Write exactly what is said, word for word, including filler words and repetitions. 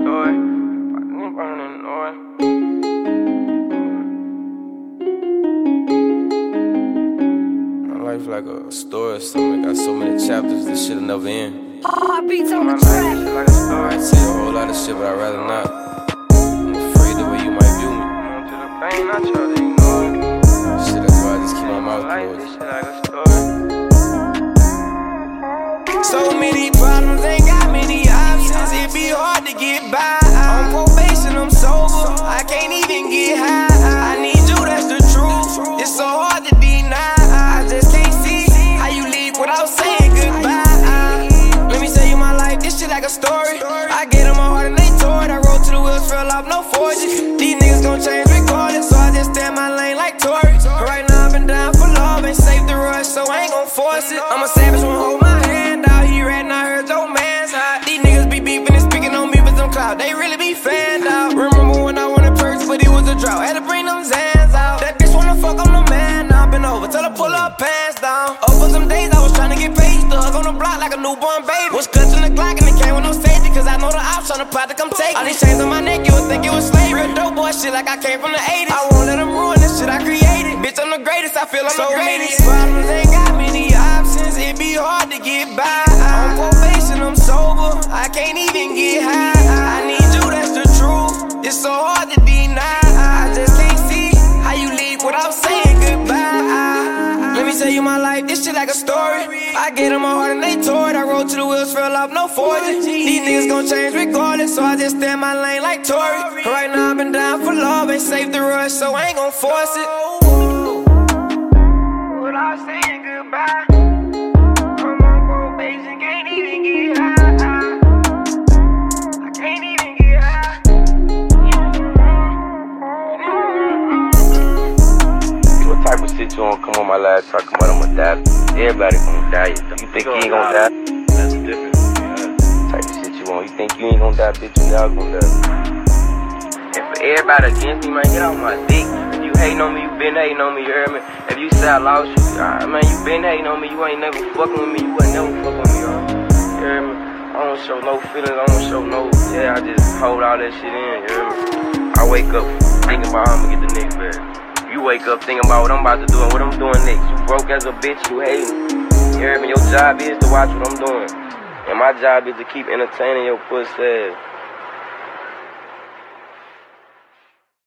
story. Burning oil. My life like a story or something. Got so many chapters, this shit'll never end. Heartbeats on My the life track. is like a story. I tell you a whole lot of shit, but I'd rather not. I'm afraid the way you might view me. I'm to the pain, I try to ignore it. Shit, that's why I just keep my mouth closed. This shit like a story. So many problems, ain't got many options. It be hard to get by. On probation, I'm sober. I can't even get high. I need you, that's the truth. It's so hard to deny. I just can't see how you leave without saying goodbye. Let me tell you my life, this shit like a story. I get in my heart and they tore it. I rode to the wheels, fell off, no forges. These niggas gon' change regardless, so I just stay in my lane like Tory. Right now I've been down for love, ain't safe the rush, so I ain't gon' force it. I'm a savage, won't hold my hand out. He ran, I heard your man's hot. These niggas be beefing and speaking on me with them clout. They really be fanned out. Remember when I wanted perks, but it was a drought. Had to bring them Zans out. That bitch wanna fuck, I'm the man. Now I've been over, tell her pull her pants down. Over some days I was tryna get paid. Stuck on the block like a newborn baby. Was clutching the Glock and it came with no safety, cause I know the ops tryna plot to come take all these chains on my neck, you would think it was slavery. Real dope boy shit like I came from the eighties. I won't let them ruin this shit I created. Bitch, I'm the greatest, I feel I'm so the greatest. So many problems, ain't got many options. It be hard to get by. On probation, I'm sober. I can't even get high. I need you, that's the truth. It's so hard to deny. I just can't see how you leave without saying goodbye. Let me tell you my life, this shit like a story. I get in my heart and they tore it. I rode to the wheels, fell off, no forges. These niggas gon' change regardless, so I just stay in my lane like Tory. Right now I've been down for love, ain't safe the rush, so I ain't gon' force it. Without saying goodbye, I'm on probation, can't even get high. I can't even get high. What type of shit you gon' come on my last talk about? I'ma die. Everybody gon' die. You think you ain't gon' die? That's different. Yeah. Type of shit you want. You think you ain't gon' die, bitch? You all gon' die. And for everybody against me, man, get off my dick. If you hating on me, you been hating on me, you heard me? If you say I lost you, uh, man, you been hating on me, you ain't never fucking with me, you ain't never fuck with me, you heard me? I don't show no feelings, I don't show no, yeah, I just hold all that shit in, you heard me? I wake up thinking about how I'ma get the next bag. You wake up thinking about what I'm about to do and what I'm doing next. You broke as a bitch, you hating. You heard me? Your job is to watch what I'm doing. And my job is to keep entertaining your pussy ass.